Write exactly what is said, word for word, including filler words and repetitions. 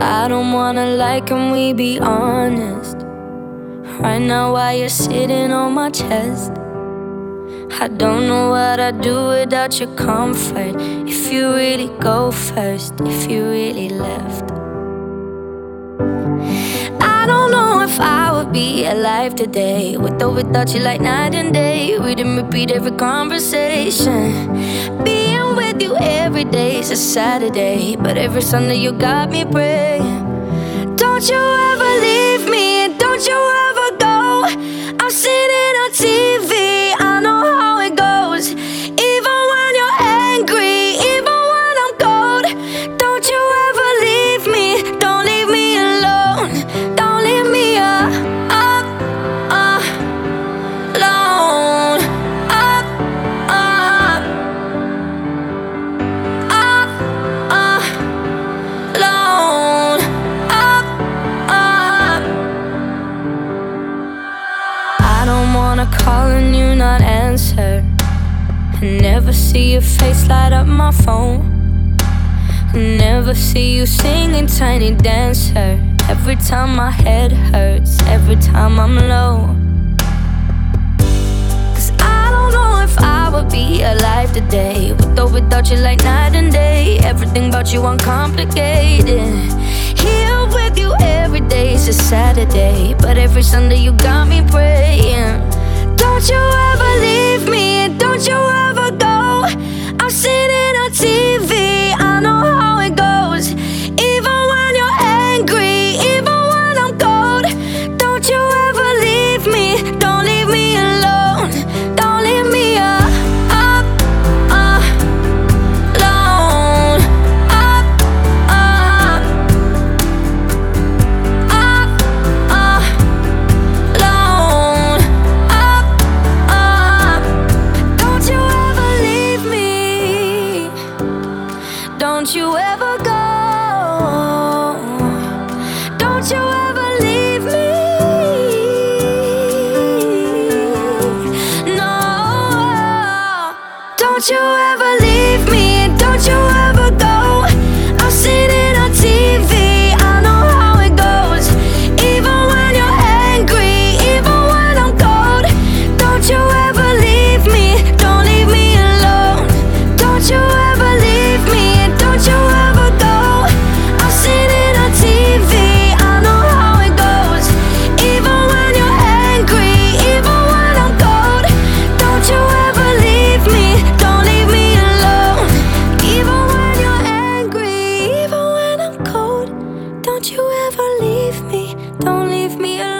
I don't wanna lie, can we be honest? Right now while you're sitting on my chest, I don't know what I'd do without your comfort. If you really go first, if you really left, I don't know if I would be alive today, with or without you, like night and day. Read and repeat every conversation. Being with you every day is a Saturday, but every Sunday you got me praying. Don't you ever leave me, don't you ever go. I've seen it on T V, I know how it goes. Even when you're angry, even when I'm cold, don't you ever leave me, don't leave me alone. Don't leave me up, up, up, alone. Up, up, up, up, alone. Up, up. I don't wanna call and you not answer, and never see your face light up my phone. Never see you singing Tiny Dancer. Every time my head hurts, every time I'm low. Cause I don't know if I would be alive today, with or without you, like night and day. Everything about you uncomplicated. Here with you every day is a Saturday, but every Sunday you got me praying. Don't you ever leave me, don't you ever go. I've seen it on T V, I know how it goes. Even when you're angry, even when I'm cold, don't you ever leave me, don't leave me alone. Don't leave me up, up, up, alone. Up, up, up, up, alone. Up, up. Don't you ever leave me, don't you ever go. Don't you ever leave me. No. Don't you ever leave me. Don't you ever go. I've seen it on T V, I know how it goes. Even when you're angry, even when I'm cold, don't you ever leave me, don't leave me alone. Don't you ever leave me, don't you ever go. I've seen it on T V, I know how it goes. Even when you're angry, even when I'm cold, don't you ever leave me, don't leave me alone. Even when you're angry, even when I'm cold, don't you ever leave me, don't leave me alone.